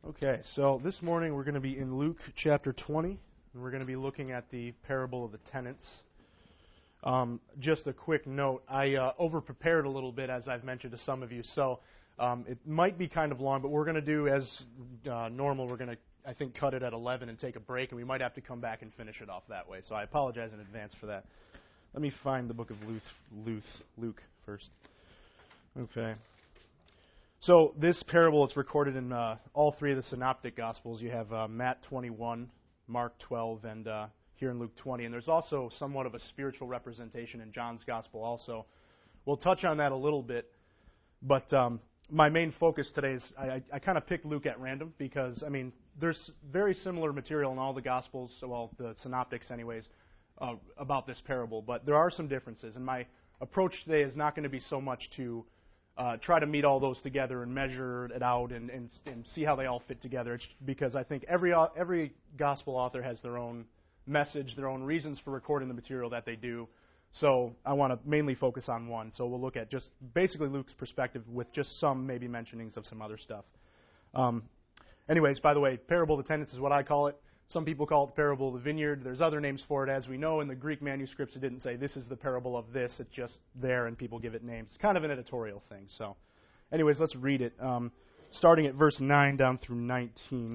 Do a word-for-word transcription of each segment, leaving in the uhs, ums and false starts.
Okay, so this morning we're going to be in Luke chapter twenty, and we're going to be looking at the parable of the tenants. Um, just a quick note, I uh, over-prepared a little bit, as I've mentioned to some of you, so um, it might be kind of long, but we're going to do as uh, normal. We're going to, I think, cut it at eleven and take a break, and we might have to come back and finish it off that way, so I apologize in advance for that. Let me find the book of Luke, Luke, Luke first. Okay. So this parable, it's recorded in uh, all three of the synoptic gospels. You have uh, Matt twenty-one, Mark twelve, and uh, here in Luke twenty. And there's also somewhat of a spiritual representation in John's gospel also. We'll touch on that a little bit. But um, my main focus today is I, I, I kind of picked Luke at random because, I mean, there's very similar material in all the gospels, well, the synoptics anyways, uh, about this parable. But there are some differences. And my approach today is not going to be so much to Uh, try to meet all those together and measure it out and, and, and see how they all fit together. It's because I think every every gospel author has their own message, their own reasons for recording the material that they do. So I want to mainly focus on one. So we'll look at just basically Luke's perspective with just some maybe mentionings of some other stuff. Um, anyways, by the way, parable of the tenants is what I call it. Some people call it the parable of the vineyard. There's other names for it. As we know, in the Greek manuscripts, it didn't say this is the parable of this. It's just there, and people give it names. It's kind of an editorial thing. So anyways, let's read it. Um, starting at verse nine down through nineteen.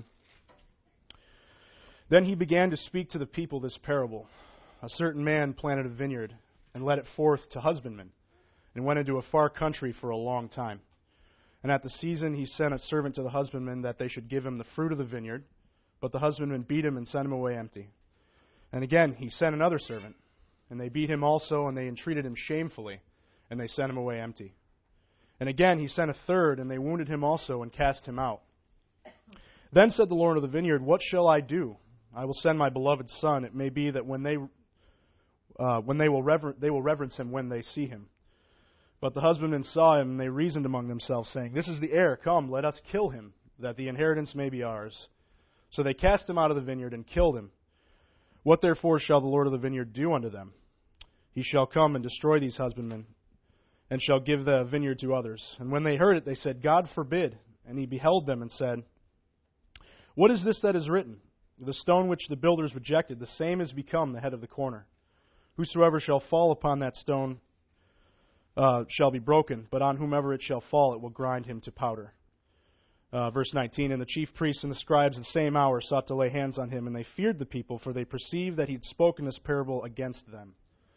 Then he began to speak to the people this parable. A certain man planted a vineyard and led it forth to husbandmen and went into a far country for a long time. And at the season he sent a servant to the husbandmen that they should give him the fruit of the vineyard. But the husbandmen beat him and sent him away empty. And again he sent another servant, and they beat him also, and they entreated him shamefully, and they sent him away empty. And again he sent a third, and they wounded him also, and cast him out. Then said the Lord of the vineyard, What shall I do? I will send my beloved son. It may be that when they uh, when they will rever- they will reverence him when they see him. But the husbandmen saw him, and they reasoned among themselves, saying, This is the heir. Come, let us kill him, that the inheritance may be ours. So they cast him out of the vineyard and killed him. What therefore shall the Lord of the vineyard do unto them? He shall come and destroy these husbandmen, and shall give the vineyard to others. And when they heard it, they said, God forbid. And he beheld them and said, What is this that is written? The stone which the builders rejected, the same is become the head of the corner. Whosoever shall fall upon that stone uh, shall be broken, but on whomever it shall fall, it will grind him to powder. Uh, verse nineteen, And the chief priests and the scribes the same hour sought to lay hands on him, and they feared the people, for they perceived that he had spoken this parable against them.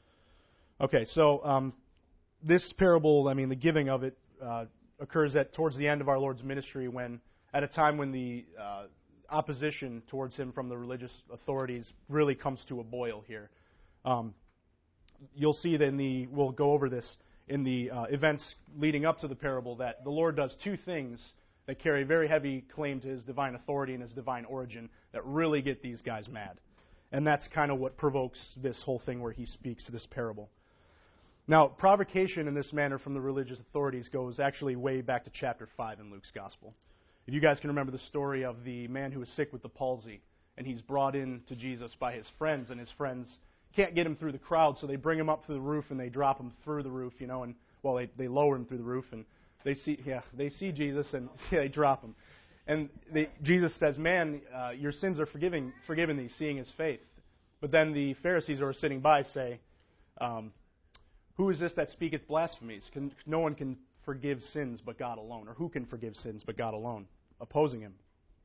Okay, so um, this parable, I mean, the giving of it uh, occurs at towards the end of our Lord's ministry, when at a time when the uh, opposition towards him from the religious authorities really comes to a boil here. Um, you'll see that in the, we'll go over this in the uh, events leading up to the parable, that the Lord does two things that carry very heavy claim to his divine authority and his divine origin that really get these guys mad. And that's kind of what provokes this whole thing where he speaks this parable. Now, provocation in this manner from the religious authorities goes actually way back to chapter five in Luke's Gospel. If you guys can remember the story of the man who was sick with the palsy, and he's brought in to Jesus by his friends, and his friends can't get him through the crowd, so they bring him up through the roof, and they drop him through the roof, you know, and, well, they, they lower him through the roof, and They see, yeah, they see Jesus and yeah, they drop him, and they, Jesus says, "Man, uh, your sins are forgiving, forgiven thee, seeing his faith." But then the Pharisees who are sitting by say, um, "Who is this that speaketh blasphemies? Can, no one can forgive sins but God alone, or who can forgive sins but God alone?" Opposing him.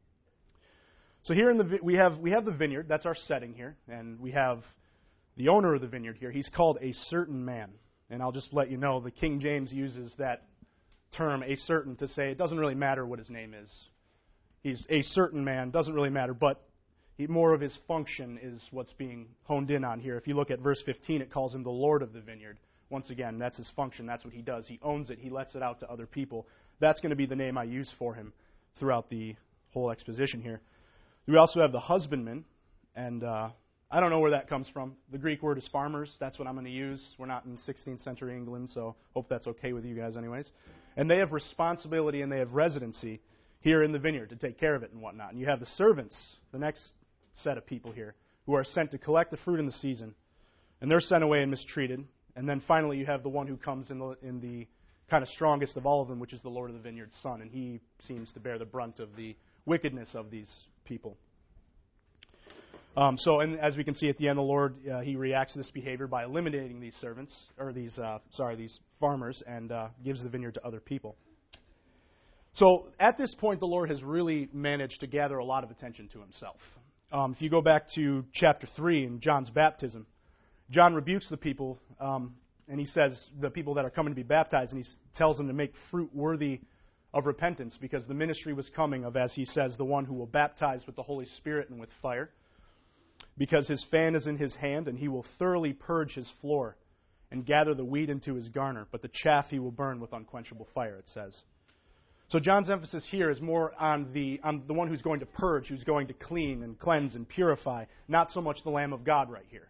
So here in the we have we have the vineyard. That's our setting here, and we have the owner of the vineyard here. He's called a certain man, and I'll just let you know the King James uses that term, a certain, to say it doesn't really matter what his name is. He's a certain man, doesn't really matter, but he, more of his function is what's being honed in on here. If you look at verse fifteen, it calls him the Lord of the vineyard. Once again, that's his function, that's what he does. He owns it, he lets it out to other people. That's going to be the name I use for him throughout the whole exposition here. We also have the husbandman, and uh, I don't know where that comes from. The Greek word is farmers. That's what I'm going to use. We're not in sixteenth century England, so hope that's okay with you guys anyways. And they have responsibility and they have residency here in the vineyard to take care of it and whatnot. And you have the servants, the next set of people here, who are sent to collect the fruit in the season. And they're sent away and mistreated. And then finally you have the one who comes in the, in the kind of strongest of all of them, which is the Lord of the Vineyard's son, and he seems to bear the brunt of the wickedness of these people. Um, so, and as we can see at the end, the Lord uh, he reacts to this behavior by eliminating these servants, or these uh, sorry, these farmers, and uh, gives the vineyard to other people. So, at this point, the Lord has really managed to gather a lot of attention to himself. Um, if you go back to chapter three in John's baptism, John rebukes the people, um, and he says the people that are coming to be baptized, and he tells them to make fruit worthy of repentance, because the ministry was coming of, as he says, the one who will baptize with the Holy Spirit and with fire. Because his fan is in his hand, and he will thoroughly purge his floor and gather the wheat into his garner, but the chaff he will burn with unquenchable fire, it says. So John's emphasis here is more on the on the one who's going to purge, who's going to clean and cleanse and purify, not so much the Lamb of God right here.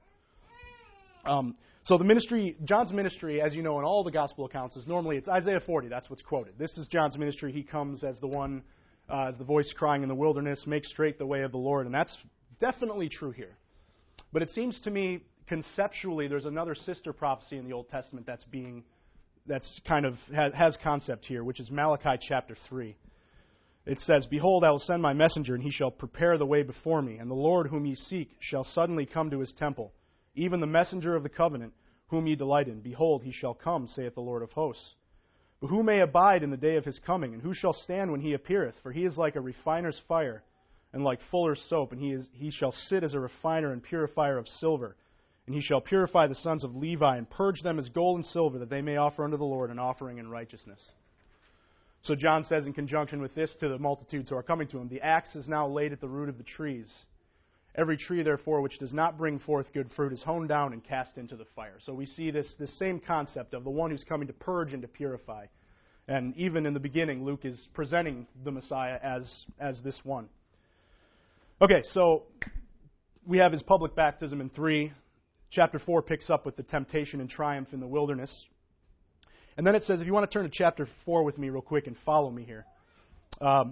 Um, so the ministry, John's ministry, as you know in all the gospel accounts, is normally, it's Isaiah forty, that's what's quoted. This is John's ministry. He comes as the one, uh, as the voice crying in the wilderness, make straight the way of the Lord, and that's definitely true here. But it seems to me, conceptually, there's another sister prophecy in the Old Testament that's being, that's kind of, has, has concept here, which is Malachi chapter three. It says, Behold, I will send my messenger, and he shall prepare the way before me, and the Lord whom ye seek shall suddenly come to his temple, even the messenger of the covenant, whom ye delight in. Behold, he shall come, saith the Lord of hosts. But who may abide in the day of his coming, and who shall stand when he appeareth? For he is like a refiner's fire, and like fuller's soap, and he is he shall sit as a refiner and purifier of silver. And he shall purify the sons of Levi, and purge them as gold and silver, that they may offer unto the Lord an offering in righteousness. So John says in conjunction with this to the multitudes who are coming to him, the axe is now laid at the root of the trees. Every tree, therefore, which does not bring forth good fruit is hewn down and cast into the fire. So we see this, this same concept of the one who's coming to purge and to purify. And even in the beginning, Luke is presenting the Messiah as, as this one. Okay, so we have his public baptism in three. Chapter four picks up with the temptation and triumph in the wilderness. And then it says, if you want to turn to chapter four with me real quick and follow me here. Um,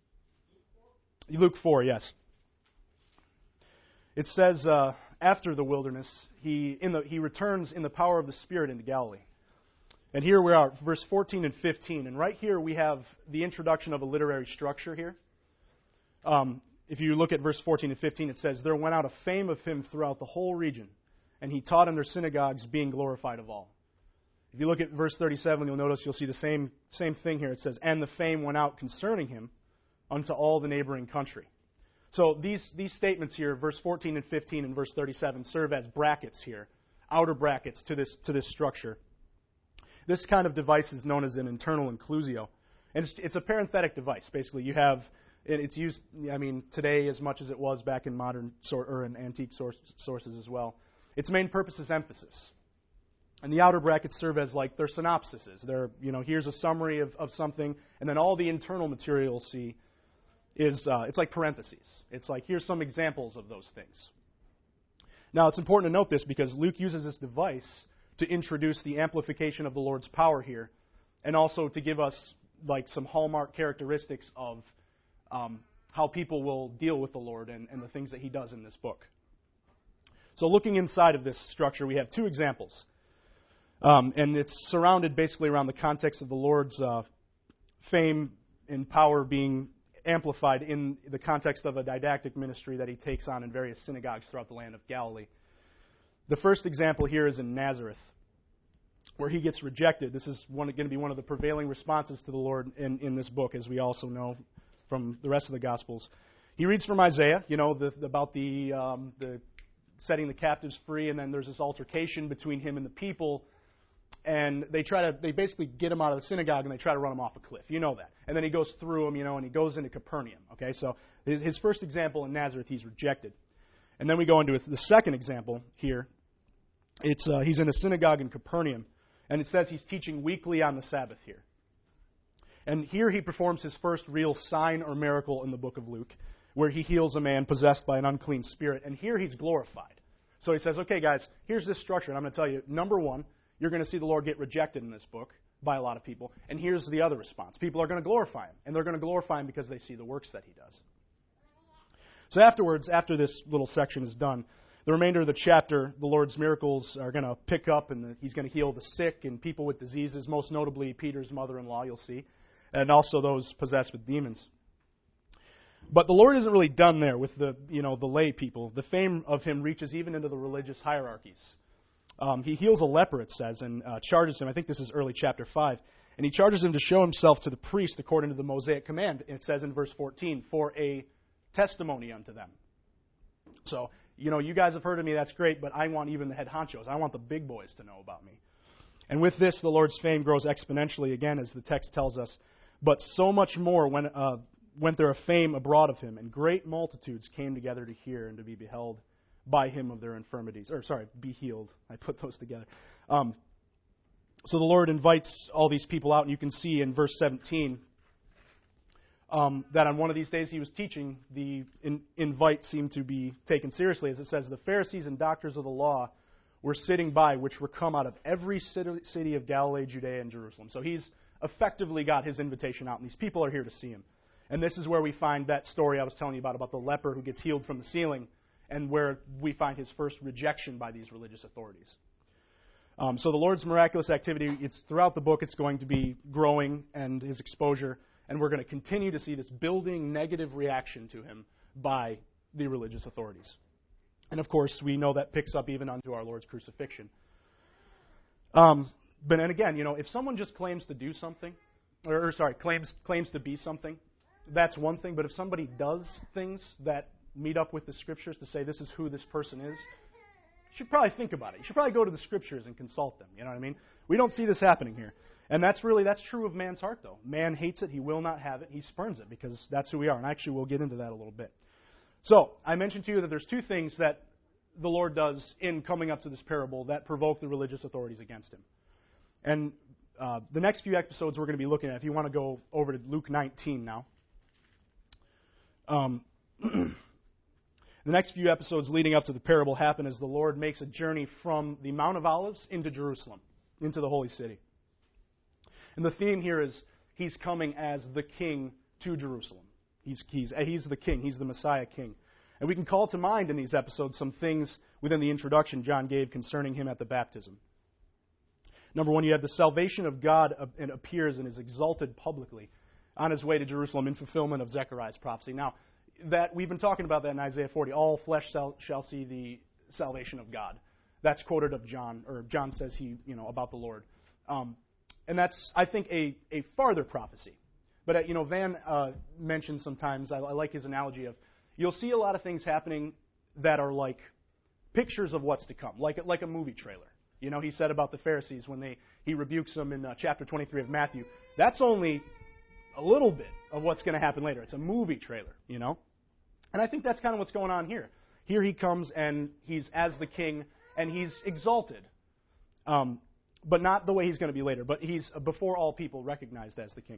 Luke four, yes. It says, uh, after the wilderness, he in the he returns in the power of the Spirit into Galilee. And here we are, verse fourteen and fifteen. And right here we have the introduction of a literary structure here. Um, if you look at verse fourteen and fifteen, it says, There went out a fame of him throughout the whole region, and he taught in their synagogues, being glorified of all. If you look at verse thirty-seven, you'll notice you'll see the same same thing here. It says, And the fame went out concerning him unto all the neighboring country. So these, these statements here, verse fourteen and fifteen and verse thirty-seven, serve as brackets here, outer brackets to this to this structure. This kind of device is known as an internal inclusio. And it's, it's a parenthetic device, basically. You have, it's used, I mean, today as much as it was back in modern sor- or in antique source, sources as well. Its main purpose is emphasis. And the outer brackets serve as like their synopsises. They're, you know, here's a summary of, of something, and then all the internal material you'll see is, uh, it's like parentheses. It's like, here's some examples of those things. Now, it's important to note this because Luke uses this device to introduce the amplification of the Lord's power here, and also to give us like some hallmark characteristics of um, how people will deal with the Lord and, and the things that he does in this book. So looking inside of this structure, we have two examples. Um, and it's surrounded basically around the context of the Lord's uh, fame and power being amplified in the context of a didactic ministry that he takes on in various synagogues throughout the land of Galilee. The first example here is in Nazareth, where he gets rejected. This is one, going to be one of the prevailing responses to the Lord in, in this book, as we also know from the rest of the Gospels. He reads from Isaiah, you know, the, about the, um, the setting the captives free, and then there's this altercation between him and the people, and they try to, they basically get him out of the synagogue and they try to run him off a cliff. You know that. And then he goes through them, you know, and he goes into Capernaum. Okay, so his, his first example in Nazareth, he's rejected. And then we go into the second example here. It's uh, he's in a synagogue in Capernaum, and it says he's teaching weekly on the Sabbath here. And here he performs his first real sign or miracle in the book of Luke, where he heals a man possessed by an unclean spirit. And here he's glorified. So he says, okay, guys, here's this structure, and I'm going to tell you, number one, you're going to see the Lord get rejected in this book by a lot of people. And here's the other response. People are going to glorify him, and they're going to glorify him because they see the works that he does. So afterwards, after this little section is done, the remainder of the chapter, the Lord's miracles are going to pick up, and the, He's going to heal the sick and people with diseases, most notably Peter's mother-in-law, you'll see, and also those possessed with demons. But the Lord isn't really done there with the, you know, the lay people. The fame of Him reaches even into the religious hierarchies. Um, he heals a leper, it says, and uh, charges him. I think this is early chapter five. And He charges him to show himself to the priest according to the Mosaic command. It says in verse fourteen, for a testimony unto them. So, you know, you guys have heard of me, that's great, but I want even the head honchos. I want the big boys to know about me. And with this, the Lord's fame grows exponentially again, as the text tells us. But so much more when... Uh, went there a fame abroad of Him, and great multitudes came together to hear and to be beheld by Him of their infirmities. Or, sorry, be healed. I put those together. Um, so the Lord invites all these people out, and you can see in verse seventeen um, that on one of these days He was teaching, the in, invite seemed to be taken seriously, as it says, the Pharisees and doctors of the law were sitting by, which were come out of every city of Galilee, Judea, and Jerusalem. So He's effectively got His invitation out, and these people are here to see Him. And this is where we find that story I was telling you about, about the leper who gets healed from the ceiling, and where we find his first rejection by these religious authorities. Um, so the Lord's miraculous activity, it's throughout the book, it's going to be growing, and His exposure, and we're going to continue to see this building negative reaction to Him by the religious authorities. And of course, we know that picks up even unto our Lord's crucifixion. Um, but and again, you know, if someone just claims to do something, or, or sorry, claims claims to be something, that's one thing, but if somebody does things that meet up with the Scriptures to say this is who this person is, you should probably think about it. You should probably go to the Scriptures and consult them. You know what I mean? We don't see this happening here. And that's really, that's true of man's heart, though. Man hates it. He will not have it. He spurns it because that's who we are. And actually, we'll get into that a little bit. So, I mentioned to you that there's two things that the Lord does in coming up to this parable that provoke the religious authorities against Him. And uh, the next few episodes we're going to be looking at, if you want to go over to Luke nineteen now. Um, the next few episodes leading up to the parable happen as the Lord makes a journey from the Mount of Olives into Jerusalem, into the holy city. And the theme here is He's coming as the King to Jerusalem. He's, he's, he's the King. He's the Messiah King. And we can call to mind in these episodes some things within the introduction John gave concerning Him at the baptism. Number one, you have the salvation of God appears and is exalted publicly on His way to Jerusalem in fulfillment of Zechariah's prophecy. Now, that we've been talking about that in Isaiah forty. All flesh shall, shall see the salvation of God. That's quoted of John, or John says he, you know, about the Lord. Um, and that's, I think, a, a farther prophecy. But, uh, you know, Van uh, mentioned sometimes, I, I like his analogy of, you'll see a lot of things happening that are like pictures of what's to come, like, like a movie trailer. You know, he said about the Pharisees when they he rebukes them in uh, chapter twenty-three of Matthew. That's only a little bit of what's going to happen later. It's a movie trailer, you know? And I think that's kind of what's going on here. Here He comes and He's as the King and He's exalted. Um, but not the way He's going to be later. But He's before all people recognized as the King.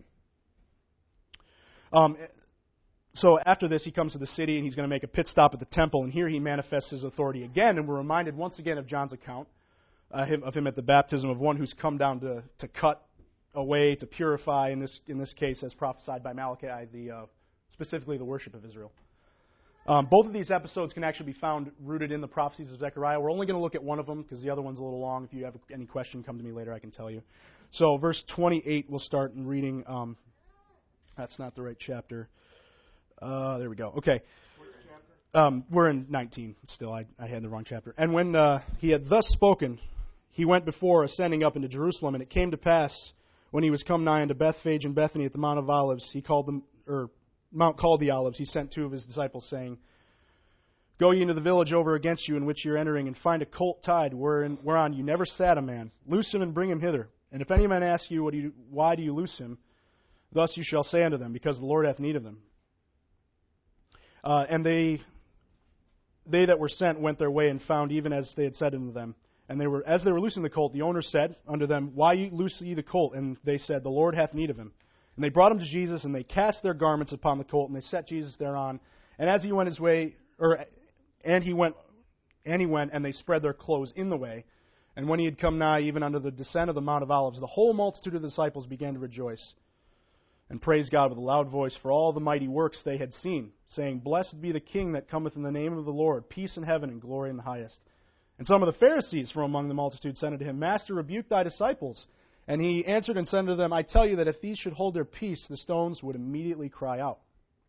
Um, so after this, He comes to the city and He's going to make a pit stop at the temple. And here He manifests His authority again. And we're reminded once again of John's account uh, him, of him at the baptism of one who's come down to, to cut a way to purify, in this in this case, as prophesied by Malachi, the uh, specifically the worship of Israel. Um, both of these episodes can actually be found rooted in the prophecies of Zechariah. We're only going to look at one of them because the other one's a little long. If you have any question, come to me later, I can tell you. So verse twenty-eight, we'll start in reading. Um, that's not the right chapter. Uh, there we go. Okay. Um, we're in nineteen still. I, I had the wrong chapter. And when uh, he had thus spoken, He went before, ascending up into Jerusalem. And it came to pass, when He was come nigh unto Bethphage and Bethany at the Mount of Olives, He called them, or Mount called the Olives, He sent two of His disciples, saying, Go ye into the village over against you, in which you are entering, and find a colt tied, wherein, whereon you never sat a man. Loose him and bring him hither. And if any man ask you, what do you, why do you loose him? Thus you shall say unto them, Because the Lord hath need of them. Uh, and they, they that were sent went their way and found even as they had said unto them. And they were, as they were loosing the colt, the owner said unto them, Why loose ye the colt? And they said, The Lord hath need of him. And they brought him to Jesus, and they cast their garments upon the colt, and they set Jesus thereon. And as he went his way, or and he went, and he went, and they spread their clothes in the way. And when he had come nigh, even unto the descent of the Mount of Olives, the whole multitude of the disciples began to rejoice, and praised God with a loud voice for all the mighty works they had seen, saying, Blessed be the King that cometh in the name of the Lord, peace in heaven and glory in the highest. And some of the Pharisees from among the multitude said unto him, Master, rebuke thy disciples. And he answered and said unto them, I tell you that if these should hold their peace, the stones would immediately cry out.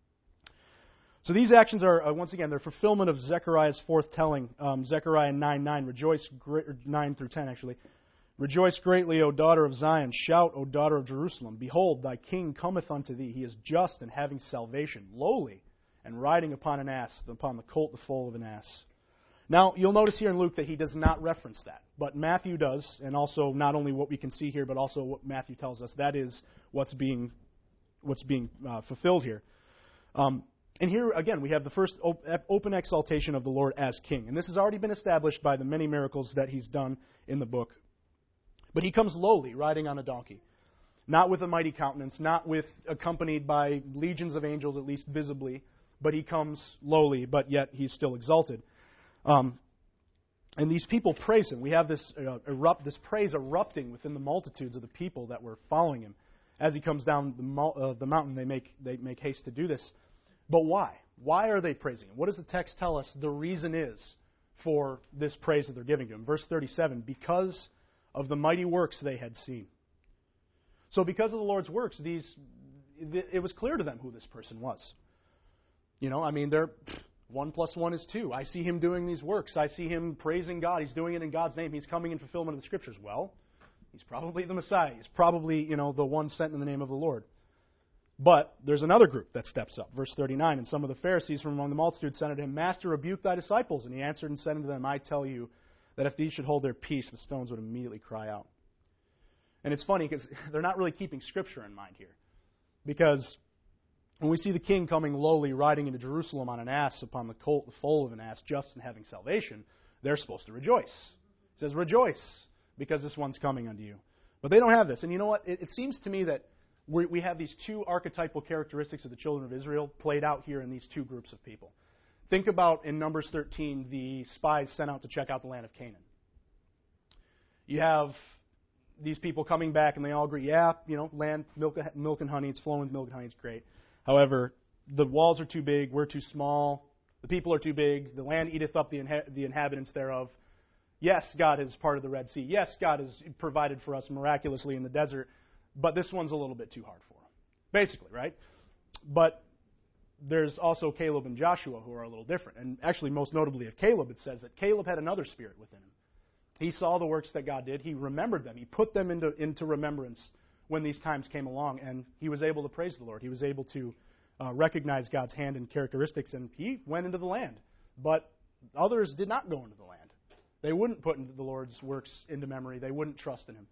So these actions are, uh, once again, they're fulfillment of Zechariah's fourth telling, um, Zechariah nine nine, rejoice, great, nine through ten actually. Rejoice greatly, O daughter of Zion. Shout, O daughter of Jerusalem. Behold, thy king cometh unto thee. He is just and having salvation, lowly, and riding upon an ass, upon the colt, the foal of an ass. Now, you'll notice here in Luke that he does not reference that. But Matthew does, and also not only what we can see here, but also what Matthew tells us. That is what's being, what's being uh, fulfilled here. Um, and here, again, we have the first op- open exaltation of the Lord as king. And this has already been established by the many miracles that he's done in the book. But he comes lowly, riding on a donkey, not with a mighty countenance, not with accompanied by legions of angels, at least visibly, but he comes lowly, but yet he's still exalted. Um, and these people praise him. We have this uh, erupt, this praise erupting within the multitudes of the people that were following him. As he comes down the, mo- uh, the mountain, they make they make haste to do this. But why? Why are they praising him? What does the text tell us the reason is for this praise that they're giving to him? Verse thirty-seven, because of the mighty works they had seen. So because of the Lord's works, these it was clear to them who this person was. You know, I mean, they're one plus one is two. I see him doing these works. I see him praising God. He's doing it in God's name. He's coming in fulfillment of the Scriptures. Well, he's probably the Messiah. He's probably, you know, the one sent in the name of the Lord. But there's another group that steps up. Verse thirty-nine, and some of the Pharisees from among the multitude said unto him, Master, rebuke thy disciples. And he answered and said unto them, I tell you, that if these should hold their peace, the stones would immediately cry out. And it's funny because they're not really keeping Scripture in mind here. Because when we see the king coming lowly, riding into Jerusalem on an ass, upon the colt, the foal of an ass, just and having salvation, they're supposed to rejoice. It says, rejoice, because this one's coming unto you. But they don't have this. And you know what? It, it seems to me that we, we have these two archetypal characteristics of the children of Israel played out here in these two groups of people. Think about in Numbers thirteen, the spies sent out to check out the land of Canaan. You have these people coming back, and they all agree, yeah, you know, land, milk, milk and honey, it's flowing with milk and honey, it's great. However, the walls are too big, we're too small, the people are too big, the land eateth up the, inha- the inhabitants thereof. Yes, God has parted the Red Sea. Yes, God has provided for us miraculously in the desert, but this one's a little bit too hard for them. Basically, right? But there's also Caleb and Joshua who are a little different. And actually, most notably of Caleb, it says that Caleb had another spirit within him. He saw the works that God did. He remembered them. He put them into, into remembrance when these times came along, and he was able to praise the Lord. He was able to uh, recognize God's hand and characteristics, and he went into the land. But others did not go into the land. They wouldn't put the Lord's works into memory. They wouldn't trust in him.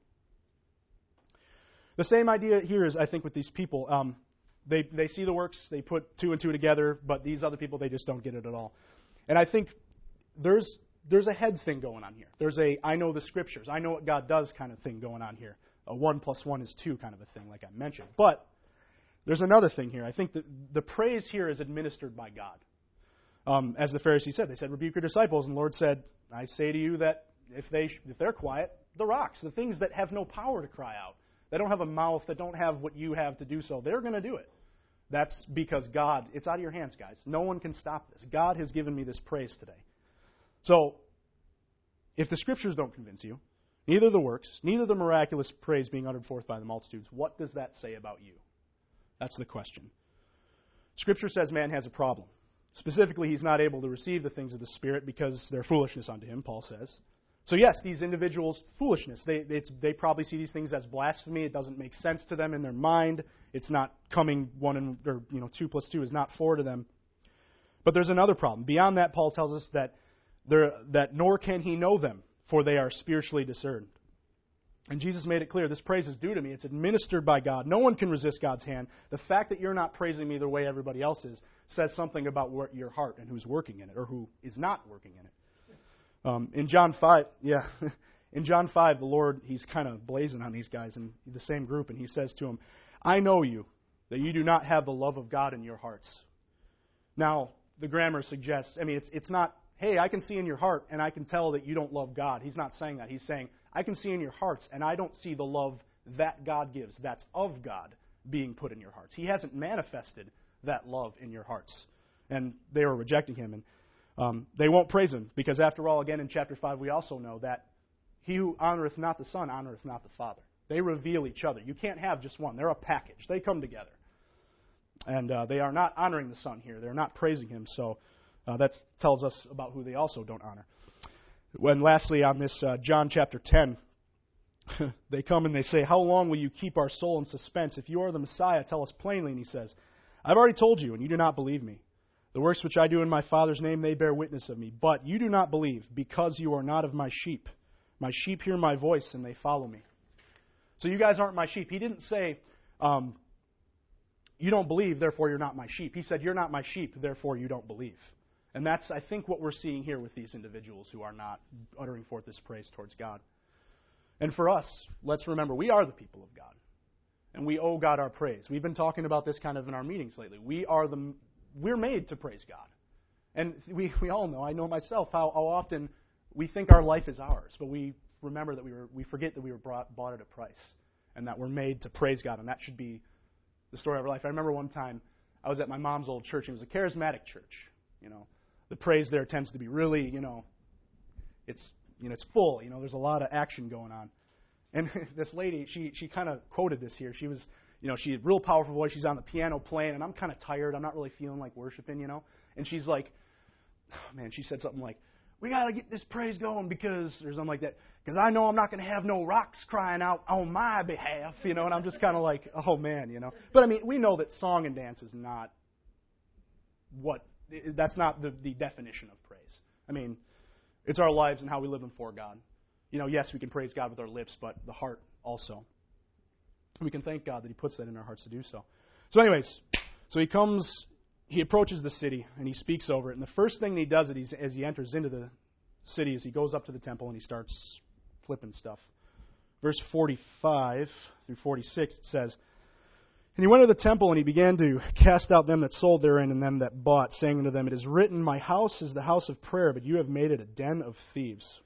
The same idea here is, I think, with these people. Um, They they see the works, they put two and two together, but these other people, they just don't get it at all. And I think there's there's a head thing going on here. There's a I know the Scriptures, I know what God does kind of thing going on here. A one plus one is two kind of a thing, like I mentioned. But there's another thing here. I think that the praise here is administered by God. Um, as the Pharisees said, they said, rebuke your disciples. And the Lord said, I say to you that if, they, if they're quiet, the rocks, the things that have no power to cry out, they don't have a mouth, that don't have what you have to do so, they're going to do it. That's because God, it's out of your hands, guys. No one can stop this. God has given me this praise today. So, if the Scriptures don't convince you, neither the works, neither the miraculous praise being uttered forth by the multitudes, what does that say about you? That's the question. Scripture says man has a problem. Specifically, he's not able to receive the things of the Spirit because they're foolishness unto him, Paul says. So yes, these individuals, foolishness. They it's, they probably see these things as blasphemy. It doesn't make sense to them in their mind. It's not coming one and or you know two plus two is not four to them. But there's another problem. Beyond that, Paul tells us that there that nor can he know them, for they are spiritually discerned. And Jesus made it clear, this praise is due to me. It's administered by God. No one can resist God's hand. The fact that you're not praising me the way everybody else is says something about what your heart and who's working in it, or who is not working in it. Um, in John five, yeah, in John five, the Lord, he's kind of blazing on these guys in the same group, and he says to them, I know you, that you do not have the love of God in your hearts. Now, the grammar suggests, I mean, it's it's not, hey, I can see in your heart, and I can tell that you don't love God. He's not saying that. He's saying, I can see in your hearts, and I don't see the love that God gives. That's of God, being put in your hearts. He hasn't manifested that love in your hearts. And they were rejecting him. And um, they won't praise him because, after all, again in chapter five, we also know that he who honoreth not the Son honoreth not the Father. They reveal each other. You can't have just one. They're a package. They come together. And uh, they are not honoring the Son here. They're not praising him. So uh, that tells us about who they also don't honor. And lastly, on this uh, John chapter ten, they come and they say, how long will you keep our soul in suspense? If you are the Messiah, tell us plainly. And he says, I've already told you, and you do not believe me. The works which I do in my Father's name, they bear witness of me. But you do not believe, because you are not of my sheep. My sheep hear my voice, and they follow me. So you guys aren't my sheep. He didn't say, um, you don't believe, therefore you're not my sheep. He said, you're not my sheep, therefore you don't believe. And that's, I think, what we're seeing here with these individuals who are not uttering forth this praise towards God. And for us, let's remember, we are the people of God. And we owe God our praise. We've been talking about this kind of in our meetings lately. We are the, we're made to praise God. And we, we all know, I know myself, how, how often we think our life is ours. But we remember that we were, we forget that we were brought, bought at a price. And that we're made to praise God. And that should be the story of our life. I remember one time I was at my mom's old church. It was a charismatic church. You know, the praise there tends to be really, you know, it's you know it's full. You know, there's a lot of action going on. And this lady, she she kind of quoted this here. She was, you know, she had a real powerful voice. She's on the piano playing, and I'm kind of tired. I'm not really feeling like worshiping, you know. And she's like, oh, man, she said something like, we got to get this praise going because, or something like that, because I know I'm not going to have no rocks crying out on my behalf, you know. And I'm just kind of like, oh, man, you know. But, I mean, we know that song and dance is not what, that's not the, the definition of praise. I mean, it's our lives and how we live them for God. You know, yes, we can praise God with our lips, but the heart also. We can thank God that He puts that in our hearts to do so. So anyways, so he comes, he approaches the city, and he speaks over it. And the first thing that he does it, as he enters into the city is he goes up to the temple and he starts flipping stuff. Verse forty-five through forty-six, it says, and he went to the temple, and he began to cast out them that sold therein and them that bought, saying unto them, it is written, my house is the house of prayer, but you have made it a den of thieves.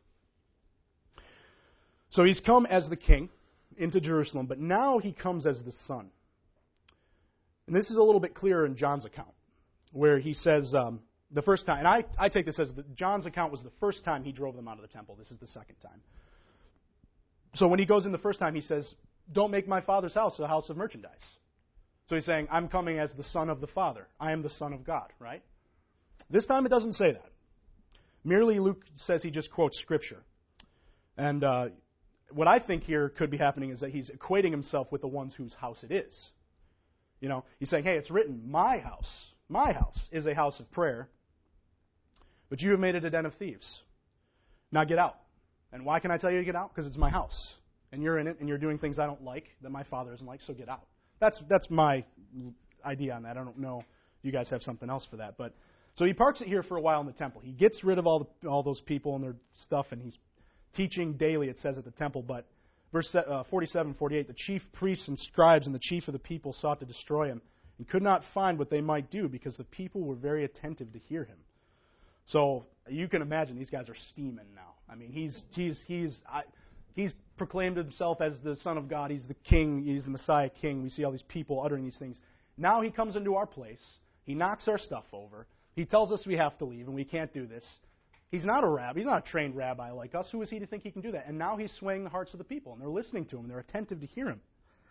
So he's come as the king into Jerusalem, but now he comes as the son. And this is a little bit clearer in John's account, where he says um, the first time, and I, I take this as the, John's account was the first time he drove them out of the temple. This is the second time. So when he goes in the first time, he says, don't make my Father's house a house of merchandise. So he's saying, I'm coming as the Son of the Father. I am the Son of God, right? This time it doesn't say that. Merely Luke says he just quotes Scripture. And uh, what I think here could be happening is that he's equating himself with the ones whose house it is. You know, he's saying, hey, it's written, my house, my house is a house of prayer, but you have made it a den of thieves. Now get out. And why can I tell you to get out? Because it's my house. And you're in it, and you're doing things I don't like, that my Father doesn't like, so get out. That's that's my idea on that. I don't know if you guys have something else for that. But so he parks it here for a while in the temple. He gets rid of all the, all those people and their stuff, and he's teaching daily, it says, at the temple. But verse uh, forty-seven, forty-eight, the chief priests and scribes and the chief of the people sought to destroy him and could not find what they might do because the people were very attentive to hear him. So you can imagine these guys are steaming now. I mean, he's he's he's I, he's proclaimed himself as the Son of God. He's the King. He's the Messiah King. We see all these people uttering these things. Now he comes into our place. He knocks our stuff over. He tells us we have to leave and we can't do this. He's not a rabbi. He's not a trained rabbi like us. Who is he to think he can do that? And now he's swaying the hearts of the people, and they're listening to him. They're attentive to hear him.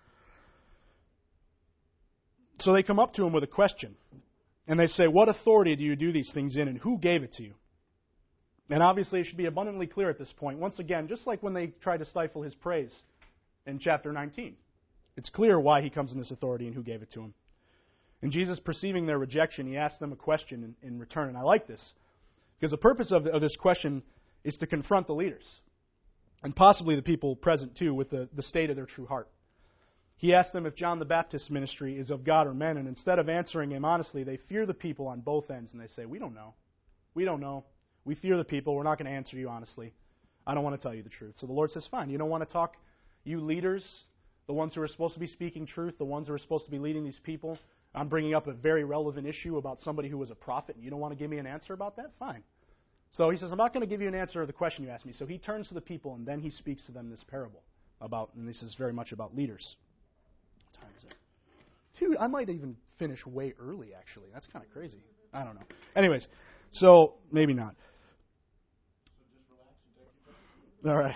So they come up to him with a question, and they say, what authority do you do these things in, and who gave it to you? And obviously it should be abundantly clear at this point. Once again, just like when they tried to stifle his praise in chapter nineteen. It's clear why he comes in this authority and who gave it to him. And Jesus, perceiving their rejection, he asks them a question in, in return. And I like this, because the purpose of, the, of this question is to confront the leaders, and possibly the people present too, with the, the state of their true heart. He asks them if John the Baptist's ministry is of God or men, and instead of answering him honestly, they fear the people on both ends, and they say, we don't know. We don't know. We fear the people. We're not going to answer you honestly. I don't want to tell you the truth. So the Lord says, fine. You don't want to talk, you leaders, the ones who are supposed to be speaking truth, the ones who are supposed to be leading these people. I'm bringing up a very relevant issue about somebody who was a prophet, and you don't want to give me an answer about that? Fine. So he says, I'm not going to give you an answer to the question you asked me. So he turns to the people, and then he speaks to them this parable about, and this is very much about leaders. What time is it? dude, I might even finish way early, actually. That's kind of crazy. I don't know. Anyways, so maybe not. All right.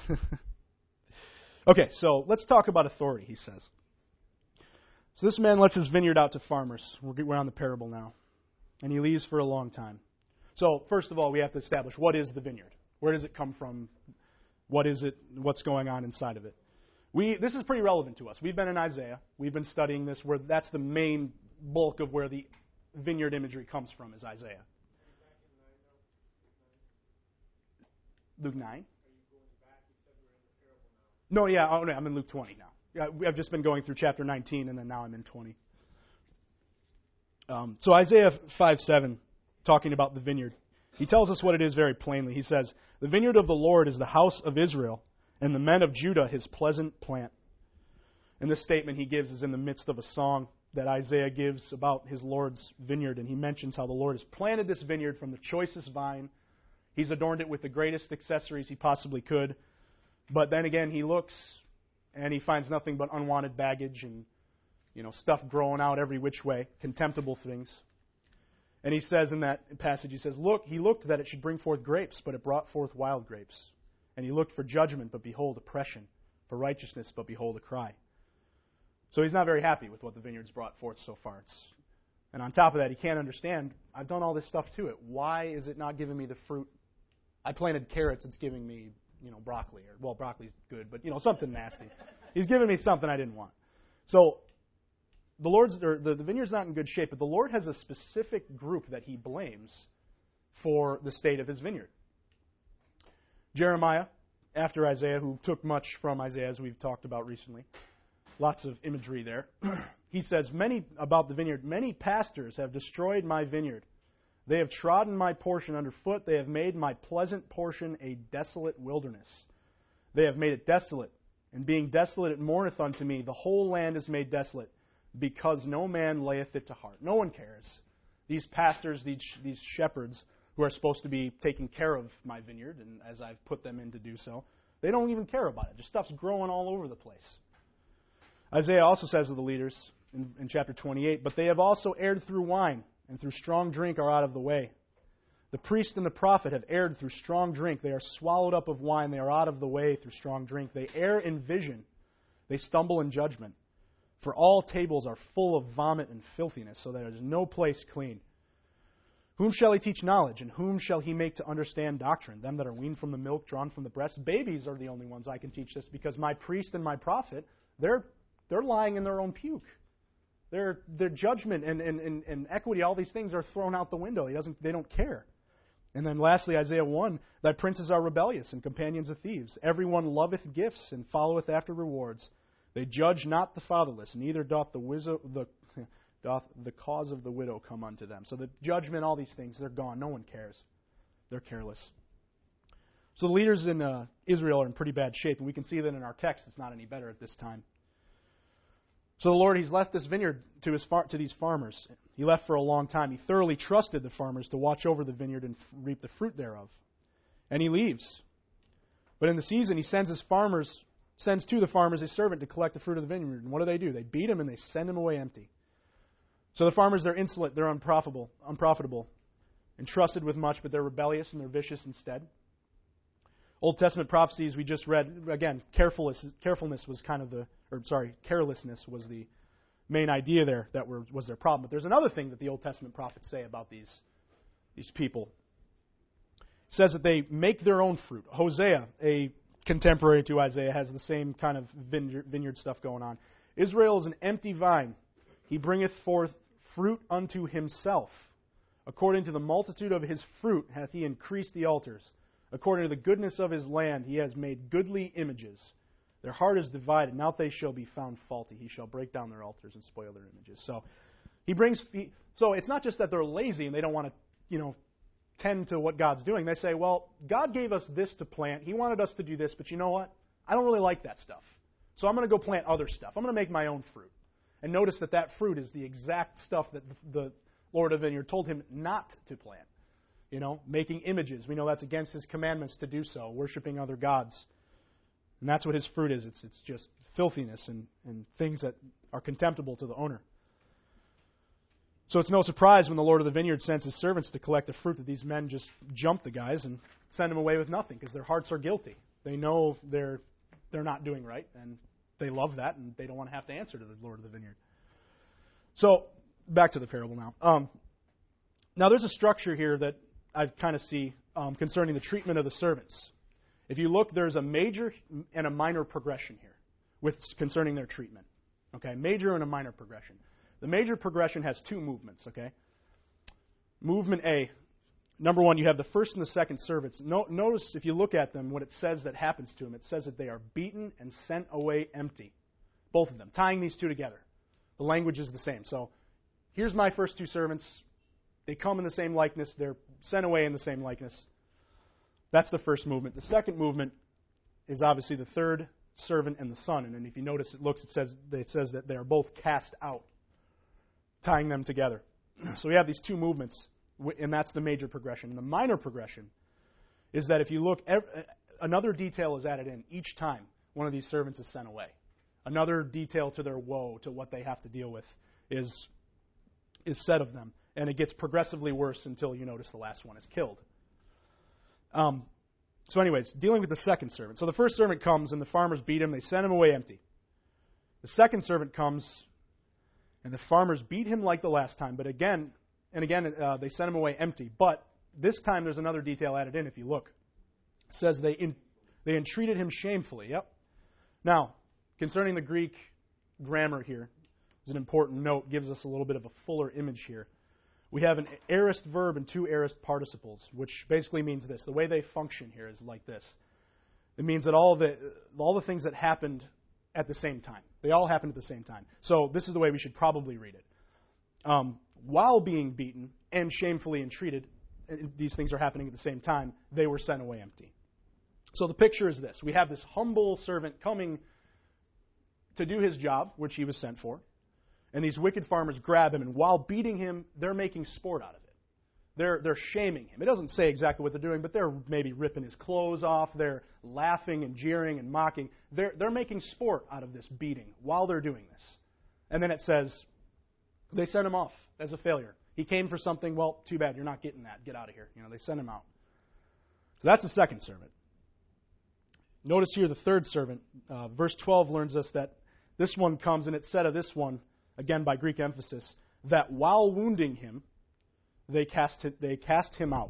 Okay, so let's talk about authority, he says. So this man lets his vineyard out to farmers. We're on the parable now. And he leaves for a long time. So first of all, we have to establish, what is the vineyard? Where does it come from? What is it? What's going on inside of it? We This is pretty relevant to us. We've been in Isaiah. We've been studying this, where that's the main bulk of where the vineyard imagery comes from, is Isaiah. Luke nine? No, yeah, oh, no, I'm in Luke twenty now. Yeah, I've just been going through chapter nineteen, and then now I'm in twenty. Um, so Isaiah five seven, talking about the vineyard, he tells us what it is very plainly. He says, "The vineyard of the Lord is the house of Israel, and the men of Judah his pleasant plant." And this statement he gives is in the midst of a song that Isaiah gives about his Lord's vineyard, and he mentions how the Lord has planted this vineyard from the choicest vine. He's adorned it with the greatest accessories he possibly could. But then again, he looks and he finds nothing but unwanted baggage and, you know, stuff growing out every which way, contemptible things. And he says in that passage, he says, "Look, he looked that it should bring forth grapes, but it brought forth wild grapes. And he looked for judgment, but behold, oppression. For righteousness, but behold, a cry." So he's not very happy with what the vineyard's brought forth so far. It's, and on top of that, he can't understand, I've done all this stuff to it. Why is it not giving me the fruit? I planted carrots, it's giving me, you know, broccoli. Or, well, broccoli's good, but, you know, something nasty. He's giving me something I didn't want. So the Lord's or the, the vineyard's not in good shape, but the Lord has a specific group that he blames for the state of his vineyard. Jeremiah, after Isaiah, who took much from Isaiah, as we've talked about recently, lots of imagery there. He says, "Many about the vineyard, many pastors have destroyed my vineyard. They have trodden my portion underfoot. They have made my pleasant portion a desolate wilderness. They have made it desolate. And being desolate, it mourneth unto me. The whole land is made desolate, because no man layeth it to heart." No one cares. These pastors, these, these shepherds, who are supposed to be taking care of my vineyard, and as I've put them in to do so, they don't even care about it. Just stuff's growing all over the place. Isaiah also says of the leaders in, in chapter twenty-eight, "But they have also erred through wine, and through strong drink are out of the way. The priest and the prophet have erred through strong drink. They are swallowed up of wine. They are out of the way through strong drink. They err in vision. They stumble in judgment. For all tables are full of vomit and filthiness, so there is no place clean. Whom shall he teach knowledge, and whom shall he make to understand doctrine? Them that are weaned from the milk, drawn from the breast. Babies are the only ones I can teach this, because my priest and my prophet, they're they're lying in their own puke. Their their judgment and, and, and, and equity, all these things are thrown out the window. He doesn't they don't care." And then lastly, Isaiah one, "Thy princes are rebellious and companions of thieves. Everyone loveth gifts and followeth after rewards. They judge not the fatherless, neither doth the widow, the doth the cause of the widow come unto them." So the judgment, all these things, they're gone. No one cares. They're careless. So the leaders in uh, Israel are in pretty bad shape, and we can see that in our text. It's not any better at this time. So the Lord, He's left this vineyard to his far, to these farmers. He left for a long time. He thoroughly trusted the farmers to watch over the vineyard and f- reap the fruit thereof. And He leaves. But in the season, He sends His farmers, sends to the farmers a servant to collect the fruit of the vineyard. And what do they do? They beat him and they send him away empty. So the farmers, they're insolent, they're unprofitable, unprofitable, entrusted with much, but they're rebellious and they're vicious instead. Old Testament prophecies we just read, again, carefulness, carefulness was kind of the, or sorry, carelessness was the main idea there that were, was their problem. But there's another thing that the Old Testament prophets say about these, these people. It says that they make their own fruit. Hosea, a contemporary to Isaiah, has the same kind of vineyard, vineyard stuff going on. "Israel is an empty vine. He bringeth forth fruit unto himself. According to the multitude of his fruit hath he increased the altars. According to the goodness of his land he has made goodly images. Their heart is divided, now they shall be found faulty. He shall break down their altars and spoil their images." So he brings. He, so it's not just that they're lazy and they don't want to, you know, tend to what God's doing. They say, well, God gave us this to plant. He wanted us to do this, but you know what? I don't really like that stuff. So I'm going to go plant other stuff. I'm going to make my own fruit. And notice that that fruit is the exact stuff that the Lord of the vineyard told him not to plant. You know, making images. We know that's against His commandments to do so, worshiping other gods. And that's what his fruit is. It's it's just filthiness and, and things that are contemptible to the owner. So it's no surprise when the Lord of the vineyard sends his servants to collect the fruit that these men just jump the guys and send them away with nothing because their hearts are guilty. They know they're they're not doing right, and they love that, and they don't want to have to answer to the Lord of the vineyard. So back to the parable now. Um, now there's a structure here that I kind of see um, concerning the treatment of the servants. If you look, there's a major and a minor progression here with concerning their treatment. Okay, major and a minor progression. The major progression has two movements, okay? Movement A, number one, you have the first and the second servants. No, notice if you look at them, what it says that happens to them, it says that they are beaten and sent away empty. Both of them, tying these two together. The language is the same. So here's my first two servants. They come in the same likeness. They're sent away in the same likeness. That's the first movement. The second movement is obviously the third servant and the son. And then if you notice, it looks, it says, it says that they are both cast out, tying them together. So we have these two movements, and that's the major progression. And the minor progression is that if you look, another detail is added in each time one of these servants is sent away. Another detail to their woe, to what they have to deal with, is, is said of them. And it gets progressively worse until you notice the last one is killed. Um, so anyways, dealing with the second servant. So the first servant comes, and the farmers beat him. They send him away empty. The second servant comes, and the farmers beat him like the last time. But again, and again, uh, they sent him away empty. But this time there's another detail added in, if you look. It says they in, they entreated him shamefully. Yep. Now, concerning the Greek grammar here, is an important note, gives us a little bit of a fuller image here. We have an aorist verb and two aorist participles, which basically means this. The way they function here is like this. It means that all the all the things that happened at the same time. They all happened at the same time. So this is the way we should probably read it. Um, while being beaten and shamefully entreated, and these things are happening at the same time, they were sent away empty. So the picture is this. We have this humble servant coming to do his job, which he was sent for. And these wicked farmers grab him, and while beating him, they're making sport out of it. They're they're shaming him. It doesn't say exactly what they're doing, but they're maybe ripping his clothes off. They're laughing and jeering and mocking. They're they're making sport out of this beating while they're doing this. And then it says they sent him off as a failure. He came for something. Well, too bad. You're not getting that. Get out of here. You know, they sent him out. So that's the second servant. Notice here the third servant. Uh, verse twelve learns us that this one comes, and it's said of this one, again by Greek emphasis, that while wounding him, they cast it, they cast him out.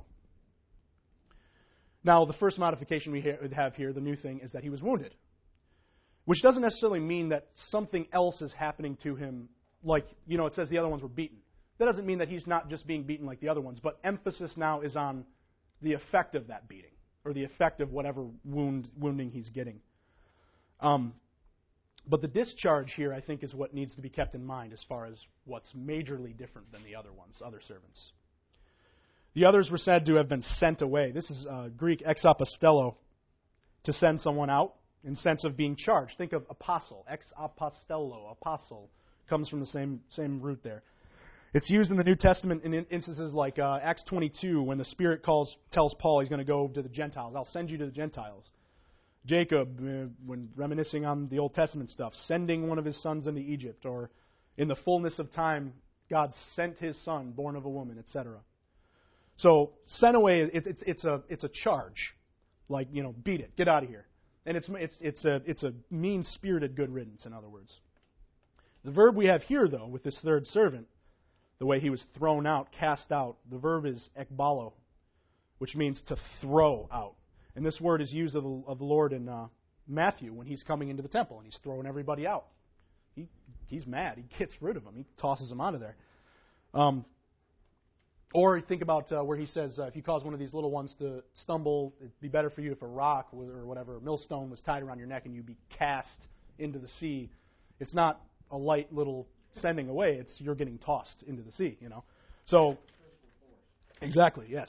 Now, the first modification we have here, the new thing, is that he was wounded, which doesn't necessarily mean that something else is happening to him, like, you know, it says the other ones were beaten. That doesn't mean that he's not just being beaten like the other ones, but emphasis now is on the effect of that beating, or the effect of whatever wound wounding he's getting. Um, But the discharge here, I think, is what needs to be kept in mind as far as what's majorly different than the other ones, other servants. The others were said to have been sent away. This is uh, Greek exapostello, to send someone out in sense of being charged. Think of apostle, exapostello, apostle, comes from the same same root there. It's used in the New Testament in instances like uh, Acts twenty-two, when the Spirit calls tells Paul he's going to go to the Gentiles. I'll send you to the Gentiles. Jacob, uh, when reminiscing on the Old Testament stuff, sending one of his sons into Egypt, or in the fullness of time, God sent his son, born of a woman, et cetera. So sent away, it, it's it's a it's a charge, like, you know, beat it, get out of here, and it's it's it's a it's a mean-spirited good riddance. In other words, the verb we have here, though, with this third servant, the way he was thrown out, cast out, the verb is ekbalo, which means to throw out. And this word is used of the, of the Lord in uh, Matthew when he's coming into the temple and he's throwing everybody out. He He's mad. He gets rid of them. He tosses them out of there. Um, or think about uh, where he says, uh, if you cause one of these little ones to stumble, it'd be better for you if a rock or whatever, a millstone was tied around your neck and you'd be cast into the sea. It's not a light little sending away. It's you're getting tossed into the sea, you know. So, exactly, yes.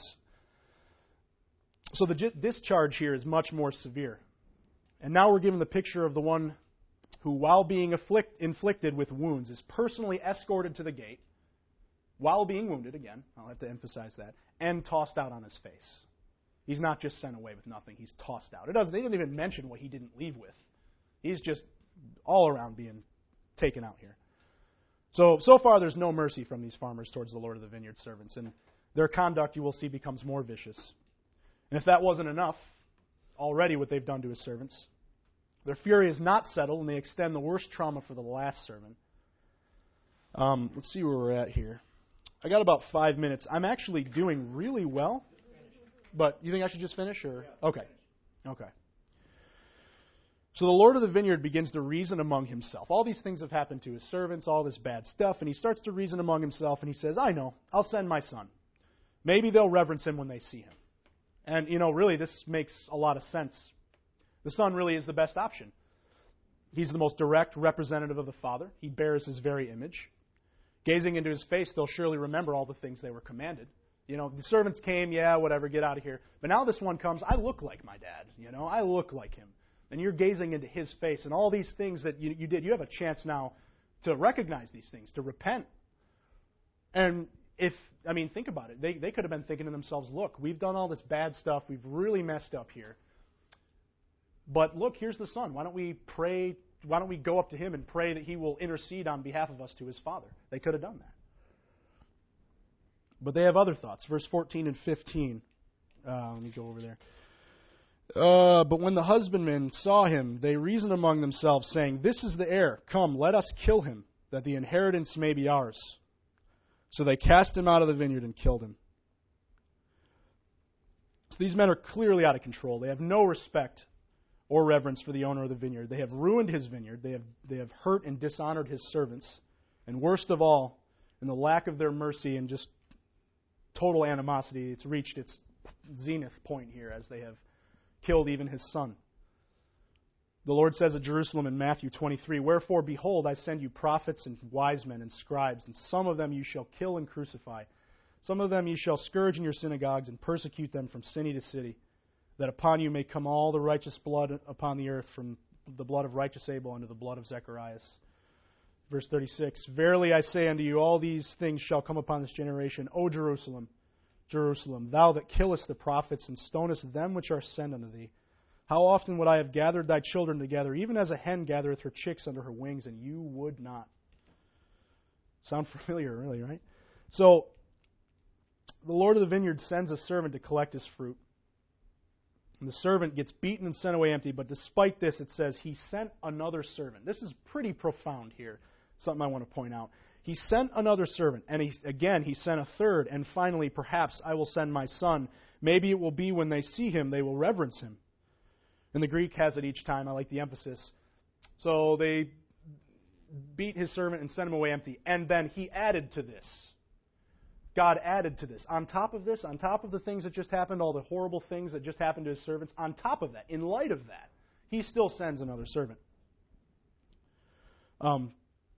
So the discharge here is much more severe. And now we're given the picture of the one who, while being afflict, inflicted with wounds, is personally escorted to the gate, while being wounded, again, I'll have to emphasize that, and tossed out on his face. He's not just sent away with nothing, he's tossed out. It doesn't, they didn't even mention what he didn't leave with. He's just all around being taken out here. So, so far there's no mercy from these farmers towards the Lord of the vineyard servants, and their conduct, you will see, becomes more vicious. And if that wasn't enough, already what they've done to his servants, their fury is not settled, and they extend the worst trauma for the last servant. Um, let's see where we're at here. I got about five minutes. I'm actually doing really well, but you think I should just finish? Or okay, okay. So the Lord of the vineyard begins to reason among himself. All these things have happened to his servants, all this bad stuff, and he starts to reason among himself, and he says, I know, I'll send my son. Maybe they'll reverence him when they see him. And, you know, really, this makes a lot of sense. The son really is the best option. He's the most direct representative of the Father. He bears his very image. Gazing into his face, they'll surely remember all the things they were commanded. You know, the servants came, yeah, whatever, get out of here. But now this one comes, I look like my dad, you know, I look like him. And you're gazing into his face, and all these things that you, you did, you have a chance now to recognize these things, to repent. And if, I mean, think about it. They, they could have been thinking to themselves, look, we've done all this bad stuff. We've really messed up here. But look, here's the son. Why don't we pray, why don't we go up to him and pray that he will intercede on behalf of us to his father? They could have done that. But they have other thoughts. Verse fourteen and fifteen. Uh, let me go over there. Uh, but when the husbandmen saw him, they reasoned among themselves, saying, This is the heir. Come, let us kill him, that the inheritance may be ours. So they cast him out of the vineyard and killed him. So these men are clearly out of control. They have no respect or reverence for the owner of the vineyard. They have ruined his vineyard. They have, they have hurt and dishonored his servants. And worst of all, in the lack of their mercy and just total animosity, it's reached its zenith point here as they have killed even his son. The Lord says at Jerusalem in Matthew twenty-three, Wherefore, behold, I send you prophets and wise men and scribes, and some of them you shall kill and crucify. Some of them you shall scourge in your synagogues and persecute them from city to city, that upon you may come all the righteous blood upon the earth, from the blood of righteous Abel unto the blood of Zacharias. Verse thirty-six, Verily I say unto you, all these things shall come upon this generation. O Jerusalem, Jerusalem, thou that killest the prophets and stonest them which are sent unto thee, how often would I have gathered thy children together, even as a hen gathereth her chicks under her wings, and you would not. Sound familiar, really, right? So, the Lord of the vineyard sends a servant to collect his fruit. And the servant gets beaten and sent away empty, but despite this, it says he sent another servant. This is pretty profound here, something I want to point out. He sent another servant, and he, again, he sent a third, and finally, perhaps I will send my son. Maybe it will be when they see him, they will reverence him. And the Greek has it each time. I like the emphasis. So they beat his servant and sent him away empty. And then he added to this. God added to this. On top of this, on top of the things that just happened, all the horrible things that just happened to his servants, on top of that, in light of that, he still sends another servant. Um,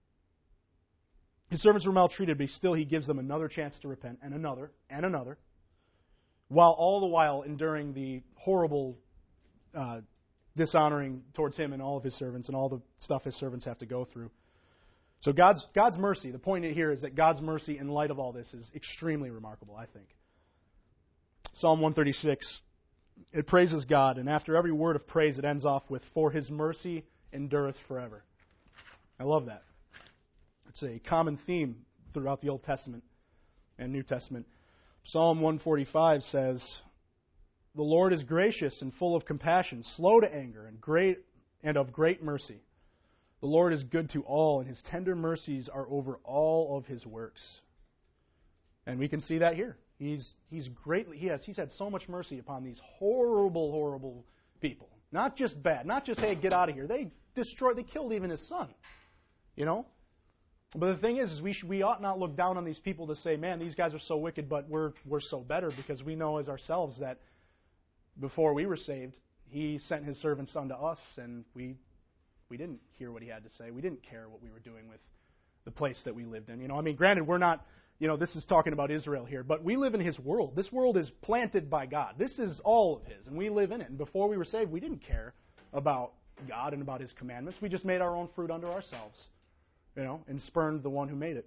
his servants were maltreated, but still he gives them another chance to repent, and another, and another, while all the while enduring the horrible Uh, dishonoring towards him and all of his servants and all the stuff his servants have to go through. So God's God's mercy, the point here is that God's mercy in light of all this is extremely remarkable, I think. Psalm one thirty-six, it praises God, and after every word of praise it ends off with, For his mercy endureth forever. I love that. It's a common theme throughout the Old Testament and New Testament. Psalm one forty-five says, The Lord is gracious and full of compassion, slow to anger, and great and of great mercy. The Lord is good to all, and his tender mercies are over all of his works. And we can see that here. He's he's greatly he has he's had so much mercy upon these horrible, horrible people. Not just bad, not just hey, get out of here. They destroyed, they killed even his son. You know? But the thing is, is we should, we ought not look down on these people to say, man, these guys are so wicked, but we're we're so better, because we know as ourselves that before we were saved, he sent his servants unto us, and we we didn't hear what he had to say. We didn't care what we were doing with the place that we lived in. You know, I mean, granted, we're not, you know, this is talking about Israel here, but we live in his world. This world is planted by God. This is all of his, and we live in it. And before we were saved, we didn't care about God and about his commandments. We just made our own fruit unto ourselves, you know, and spurned the one who made it.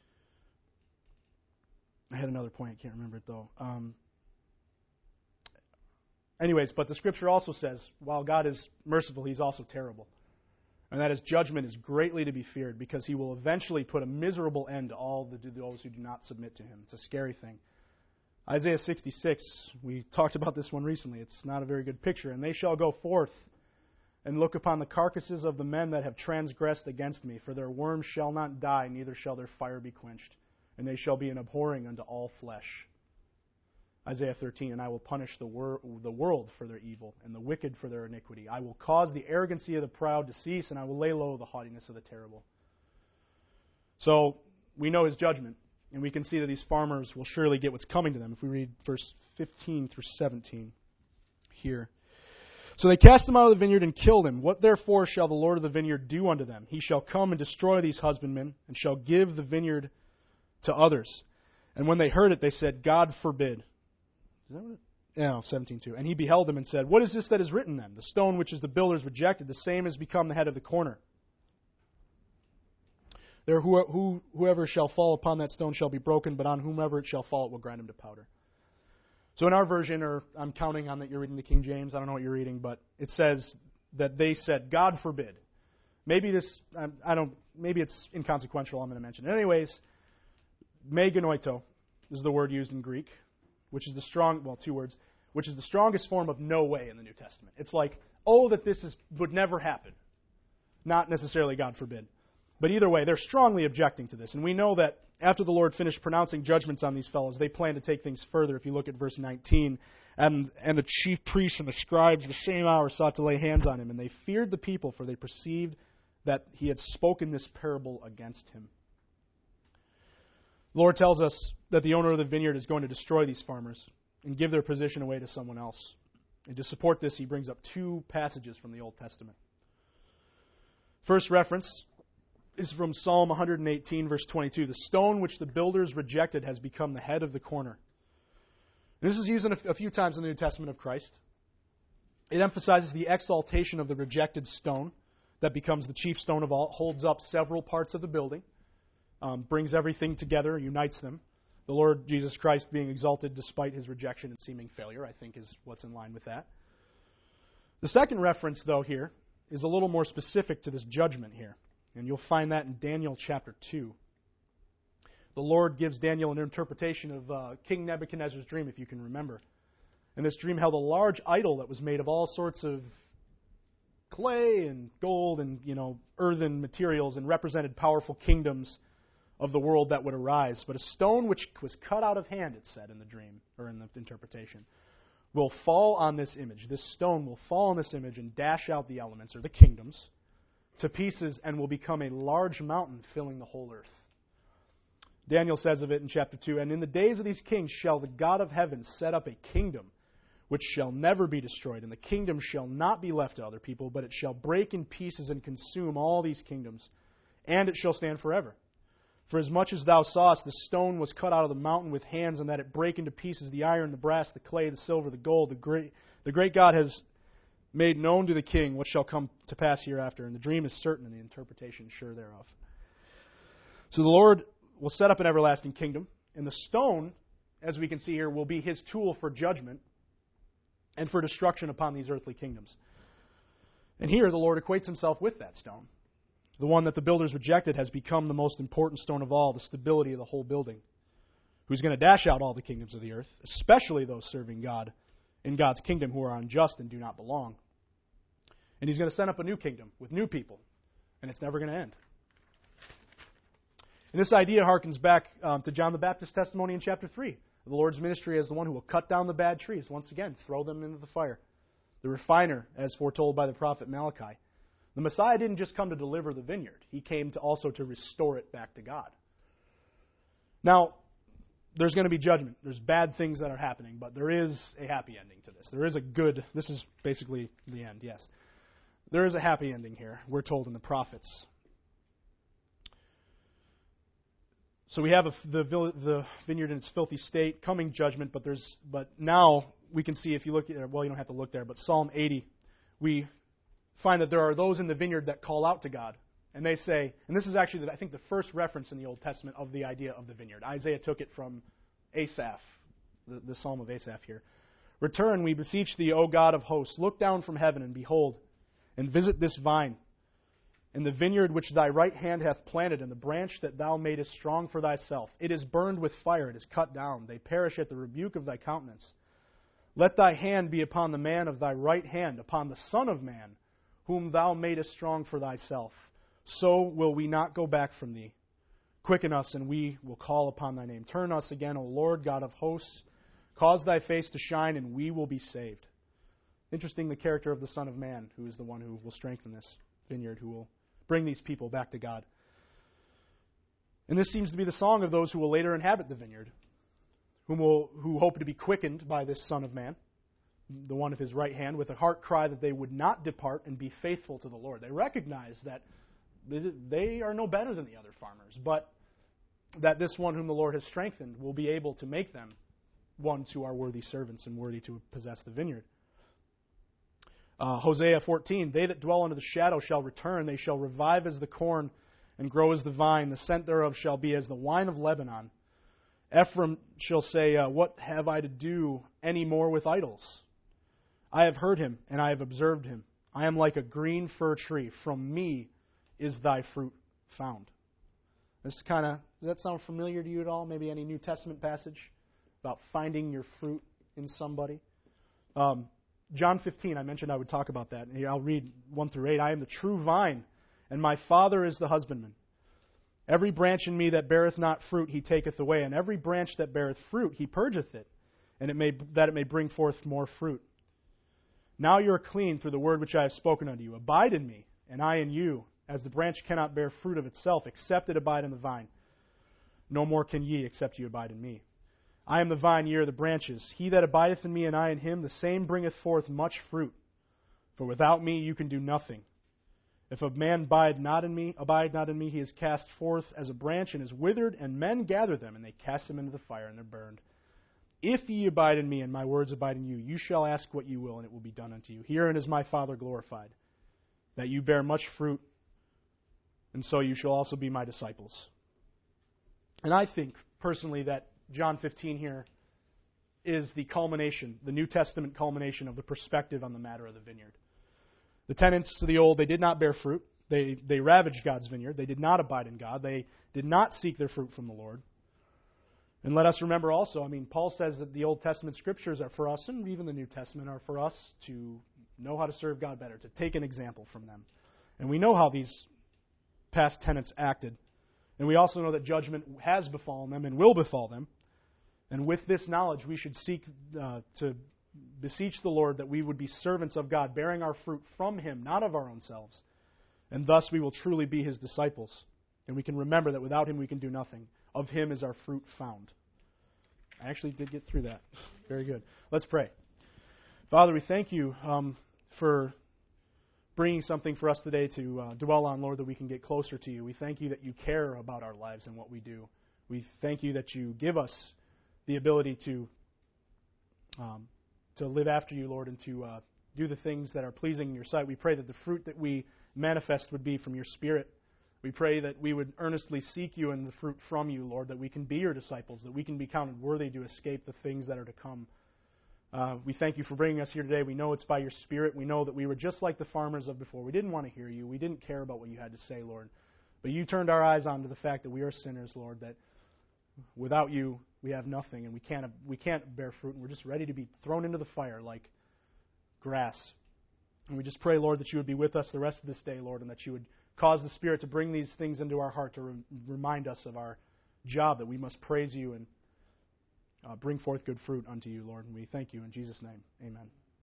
I had another point. I can't remember it, though. Um, anyways, but the Scripture also says, while God is merciful, he's also terrible. And that his judgment is greatly to be feared, because he will eventually put a miserable end to all the, those who do not submit to him. It's a scary thing. Isaiah sixty-six, we talked about this one recently. It's not a very good picture. And they shall go forth and look upon the carcasses of the men that have transgressed against me, for their worms shall not die, neither shall their fire be quenched, and they shall be an abhorring unto all flesh. Isaiah thirteen, and I will punish the, wor- the world for their evil, and the wicked for their iniquity. I will cause the arrogancy of the proud to cease, and I will lay low the haughtiness of the terrible. So, we know his judgment, and we can see that these farmers will surely get what's coming to them if we read verse fifteen through seventeen here. So they cast him out of the vineyard and killed him. What therefore shall the Lord of the vineyard do unto them? He shall come and destroy these husbandmen, and shall give the vineyard to others. And when they heard it, they said, God forbid. Is that what it? No, seventeen two. And he beheld them and said, what is this that is written then? The stone which is the builders rejected, the same has become the head of the corner. There who, who, whoever shall fall upon that stone shall be broken, but on whomever it shall fall, it will grind him to powder. So in our version, or I'm counting on that you're reading the King James, I don't know what you're reading, but it says that they said, God forbid. Maybe this, I don't, maybe it's inconsequential, I'm going to mention it. Anyways, me genoito is the word used in Greek, which is the strong, well, two words, which is the strongest form of no way in the New Testament. It's like, oh, that this is would never happen. Not necessarily God forbid. But either way, they're strongly objecting to this. And we know that after the Lord finished pronouncing judgments on these fellows, they plan to take things further. If you look at verse nineteen, and, and the chief priests and the scribes the same hour sought to lay hands on him, and they feared the people, for they perceived that he had spoken this parable against him. The Lord tells us that the owner of the vineyard is going to destroy these farmers and give their position away to someone else. And to support this, he brings up two passages from the Old Testament. First reference is from Psalm one eighteen, verse twenty-two. The stone which the builders rejected has become the head of the corner. And this is used a few times in the New Testament of Christ. It emphasizes the exaltation of the rejected stone that becomes the chief stone of all, holds up several parts of the building. Um, brings everything together, unites them. The Lord Jesus Christ being exalted despite his rejection and seeming failure, I think, is what's in line with that. The second reference, though, here is a little more specific to this judgment here. And you'll find that in Daniel chapter two. The Lord gives Daniel an interpretation of uh, King Nebuchadnezzar's dream, if you can remember. And this dream held a large idol that was made of all sorts of clay and gold and, you know, earthen materials, and represented powerful kingdoms of the world that would arise. But a stone which was cut out of hand, it said in the dream, or in the interpretation, will fall on this image. This stone will fall on this image and dash out the elements, or the kingdoms, to pieces, and will become a large mountain filling the whole earth. Daniel says of it in chapter two, and in the days of these kings shall the God of heaven set up a kingdom which shall never be destroyed, and the kingdom shall not be left to other people, but it shall break in pieces and consume all these kingdoms, and it shall stand forever. For as much as thou sawest, the stone was cut out of the mountain with hands, and that it break into pieces the iron, the brass, the clay, the silver, the gold. The great, the great God has made known to the king what shall come to pass hereafter, and the dream is certain, and the interpretation sure thereof. So the Lord will set up an everlasting kingdom, and the stone, as we can see here, will be his tool for judgment and for destruction upon these earthly kingdoms. And here the Lord equates himself with that stone. The one that the builders rejected has become the most important stone of all, the stability of the whole building, who's going to dash out all the kingdoms of the earth, especially those serving God in God's kingdom who are unjust and do not belong. And he's going to set up a new kingdom with new people, and it's never going to end. And this idea harkens back um, to John the Baptist's testimony in chapter three. The Lord's ministry as the one who will cut down the bad trees, once again, throw them into the fire. The refiner, as foretold by the prophet Malachi. The Messiah didn't just come to deliver the vineyard. He came to also to restore it back to God. Now, there's going to be judgment. There's bad things that are happening, but there is a happy ending to this. There is a good, this is basically the end, yes. There is a happy ending here, we're told in the prophets. So we have a, the, the vineyard in its filthy state, coming judgment, but there's but now we can see, if you look at, well, you don't have to look there, but Psalm eighty, we find that there are those in the vineyard that call out to God. And they say, and this is actually, I think, the first reference in the Old Testament of the idea of the vineyard. Isaiah took it from Asaph, the, the Psalm of Asaph here. Return, we beseech thee, O God of hosts. Look down from heaven and behold, and visit this vine, In the vineyard which thy right hand hath planted, and the branch that thou madest strong for thyself. It is burned with fire, it is cut down. They perish at the rebuke of thy countenance. Let thy hand be upon the man of thy right hand, upon the Son of Man, whom thou madest strong for thyself. So will we not go back from thee. Quicken us, and we will call upon thy name. Turn us again, O Lord God of hosts. Cause thy face to shine, and we will be saved. Interesting, the character of the Son of Man, who is the one who will strengthen this vineyard, who will bring these people back to God. And this seems to be the song of those who will later inhabit the vineyard, whom will, who hope to be quickened by this Son of Man, the one of his right hand, with a heart cry that they would not depart and be faithful to the Lord. They recognize that they are no better than the other farmers, but that this one whom the Lord has strengthened will be able to make them ones who are worthy servants and worthy to possess the vineyard. Uh, Hosea fourteen, they that dwell under the shadow shall return. They shall revive as the corn and grow as the vine. The scent thereof shall be as the wine of Lebanon. Ephraim shall say, uh, what have I to do any more with idols? I have heard him, and I have observed him. I am like a green fir tree. From me is thy fruit found. This kind of, does that sound familiar to you at all? Maybe any New Testament passage about finding your fruit in somebody? Um, John fifteen, I mentioned I would talk about that. I'll read one through eight. I am the true vine, and my Father is the husbandman. Every branch in me that beareth not fruit he taketh away, and every branch that beareth fruit he purgeth it, and it may that it may bring forth more fruit. Now you are clean through the word which I have spoken unto you. Abide in me, and I in you, as the branch cannot bear fruit of itself, except it abide in the vine. No more can ye, except ye abide in me. I am the vine, ye are the branches. He that abideth in me, and I in him, the same bringeth forth much fruit. For without me you can do nothing. If a man abide not in me, abide not in me, he is cast forth as a branch and is withered, and men gather them, and they cast them into the fire, and they're burned. If ye abide in me, and my words abide in you, you shall ask what you will, and it will be done unto you. Herein is my Father glorified, that you bear much fruit, and so you shall also be my disciples. And I think, personally, that John fifteen here is the culmination, the New Testament culmination of the perspective on the matter of the vineyard. The tenants of the old, they did not bear fruit. They, they ravaged God's vineyard. They did not abide in God. They did not seek their fruit from the Lord. And let us remember also, I mean, Paul says that the Old Testament Scriptures are for us, and even the New Testament are for us to know how to serve God better, to take an example from them. And we know how these past tenants acted. And we also know that judgment has befallen them and will befall them. And with this knowledge, we should seek uh, to beseech the Lord that we would be servants of God, bearing our fruit from Him, not of our own selves. And thus we will truly be His disciples. And we can remember that without Him we can do nothing. Of Him is our fruit found. I actually did get through that. Very good. Let's pray. Father, we thank you um, for bringing something for us today to uh, dwell on, Lord, that we can get closer to you. We thank you that you care about our lives and what we do. We thank you that you give us the ability to um, to live after you, Lord, and to uh, do the things that are pleasing in your sight. We pray that the fruit that we manifest would be from your Spirit. We pray that we would earnestly seek you and the fruit from you, Lord, that we can be your disciples, that we can be counted worthy to escape the things that are to come. Uh, we thank you for bringing us here today. We know it's by your Spirit. We know that we were just like the farmers of before. We didn't want to hear you. We didn't care about what you had to say, Lord. But you turned our eyes onto the fact that we are sinners, Lord, that without you we have nothing and we can't we can't bear fruit, and we're just ready to be thrown into the fire like grass. And we just pray, Lord, that you would be with us the rest of this day, Lord, and that you would cause the Spirit to bring these things into our heart to re- remind us of our job, that we must praise you and uh, bring forth good fruit unto you, Lord. And we thank you in Jesus' name. Amen.